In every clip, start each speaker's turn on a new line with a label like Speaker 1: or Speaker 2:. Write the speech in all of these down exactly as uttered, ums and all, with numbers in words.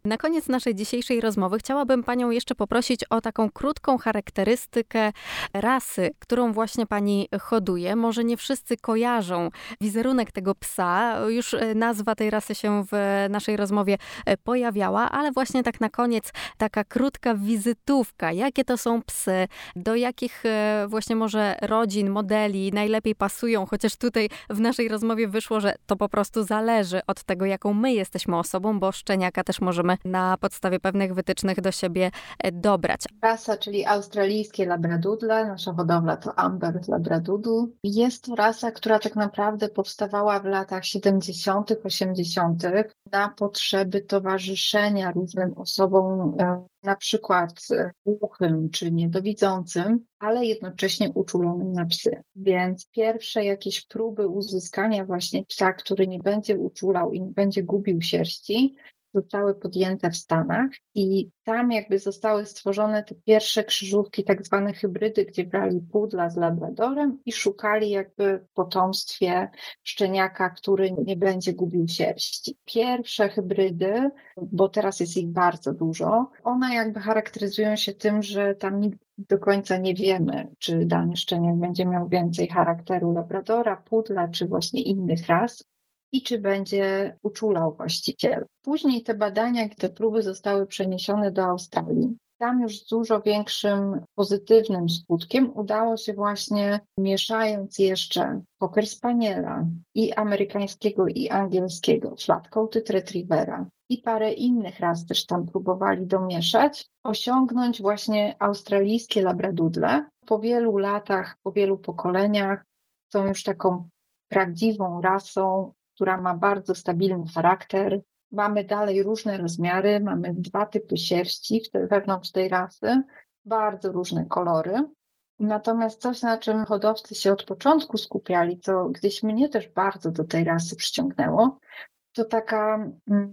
Speaker 1: Na koniec naszej dzisiejszej rozmowy chciałabym Panią jeszcze poprosić o taką krótką charakterystykę rasy, którą właśnie Pani hoduje. Może nie wszyscy kojarzą wizerunek tego psa. Już nazwa tej rasy się w naszej rozmowie pojawiała, ale właśnie tak na koniec taka krótka wizytówka. Jakie to są psy? Do jakich właśnie może rodzin, modeli najlepiej pasują? Chociaż tutaj w naszej rozmowie wyszło, że to po prostu zależy od tego, jaką my jesteśmy osobą, bo szczeniaka też możemy na podstawie pewnych wytycznych do siebie dobrać.
Speaker 2: Rasa, czyli australijskie labradoodle, nasza hodowla to Amber Labradoodle. Jest to rasa, która tak naprawdę powstawała w latach siedemdziesiątych, osiemdziesiątych na potrzeby towarzyszenia różnym osobom, na przykład głuchym czy niedowidzącym, ale jednocześnie uczulonym na psy. Więc pierwsze jakieś próby uzyskania właśnie psa, który nie będzie uczulał i nie będzie gubił sierści, zostały podjęte w Stanach i tam jakby zostały stworzone te pierwsze krzyżówki, tak zwane hybrydy, gdzie brali pudla z labradorem i szukali jakby w potomstwie szczeniaka, który nie będzie gubił sierści. Pierwsze hybrydy, bo teraz jest ich bardzo dużo, one jakby charakteryzują się tym, że tam nigdy do końca nie wiemy, czy dany szczeniak będzie miał więcej charakteru labradora, pudla, czy właśnie innych ras i czy będzie uczulał właściciel. Później te badania i te próby zostały przeniesione do Australii. Tam już z dużo większym pozytywnym skutkiem udało się właśnie, mieszając jeszcze Cocker Spaniela i amerykańskiego i angielskiego, Flat-Coated Retrievera i parę innych ras też tam próbowali domieszać, osiągnąć właśnie australijskie labradoodle. Po wielu latach, po wielu pokoleniach są już taką prawdziwą rasą, która ma bardzo stabilny charakter. Mamy dalej różne rozmiary, mamy dwa typy sierści wewnątrz tej rasy, bardzo różne kolory. Natomiast coś, na czym hodowcy się od początku skupiali, co gdzieś mnie też bardzo do tej rasy przyciągnęło, to taka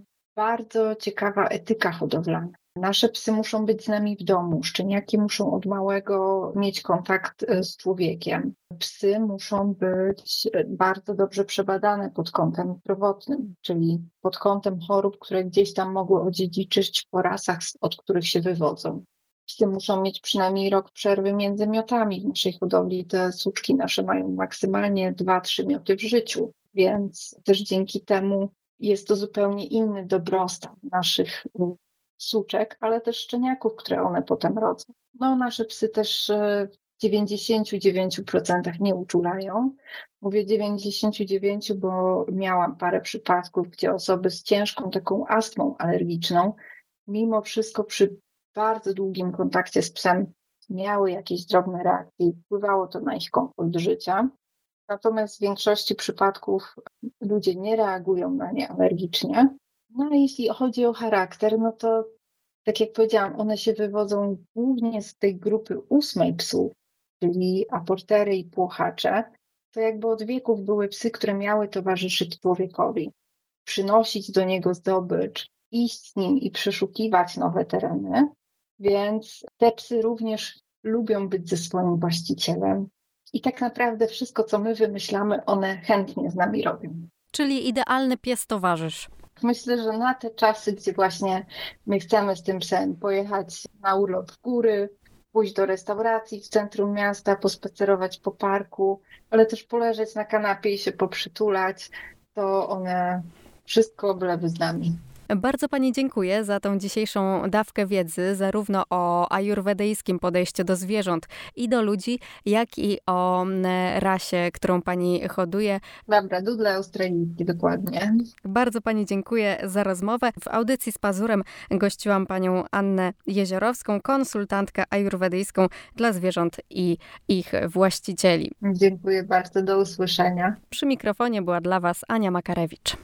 Speaker 2: bardzo ciekawa etyka hodowlana. Nasze psy muszą być z nami w domu, szczeniaki muszą od małego mieć kontakt z człowiekiem. Psy muszą być bardzo dobrze przebadane pod kątem zdrowotnym, czyli pod kątem chorób, które gdzieś tam mogły odziedziczyć po rasach, od których się wywodzą. Psy muszą mieć przynajmniej rok przerwy między miotami. W naszej hodowli te suczki nasze mają maksymalnie dwa trzy mioty w życiu, więc też dzięki temu jest to zupełnie inny dobrostan naszych suczek, ale też szczeniaków, które one potem rodzą. No, nasze psy też w dziewięćdziesięciu dziewięciu procentach nie uczulają. Mówię dziewięćdziesięciu dziewięciu, bo miałam parę przypadków, gdzie osoby z ciężką taką astmą alergiczną, mimo wszystko przy bardzo długim kontakcie z psem miały jakieś drobne reakcje i wpływało to na ich komfort życia. Natomiast w większości przypadków ludzie nie reagują na nie alergicznie. No a jeśli chodzi o charakter, no to tak jak powiedziałam, one się wywodzą głównie z tej grupy ósmej psów, czyli aportery i płochacze. To jakby od wieków były psy, które miały towarzyszyć człowiekowi, przynosić do niego zdobycz, iść z nim i przeszukiwać nowe tereny. Więc te psy również lubią być ze swoim właścicielem. I tak naprawdę wszystko, co my wymyślamy, one chętnie z nami robią.
Speaker 1: Czyli idealny pies towarzysz.
Speaker 2: Myślę, że na te czasy, gdzie właśnie my chcemy z tym psem pojechać na urlop w góry, pójść do restauracji w centrum miasta, pospacerować po parku, ale też poleżeć na kanapie i się poprzytulać, to one wszystko byleby z nami.
Speaker 1: Bardzo Pani dziękuję za tą dzisiejszą dawkę wiedzy, zarówno o ajurwedyjskim podejściu do zwierząt i do ludzi, jak i o rasie, którą Pani hoduje.
Speaker 2: Labradoodle australijskie, dokładnie.
Speaker 1: Bardzo Pani dziękuję za rozmowę. W audycji z Pazurem gościłam Panią Annę Jeziorowską, konsultantkę ajurwedyjską dla zwierząt i ich właścicieli.
Speaker 2: Dziękuję bardzo, do usłyszenia.
Speaker 1: Przy mikrofonie była dla Was Ania Makarewicz.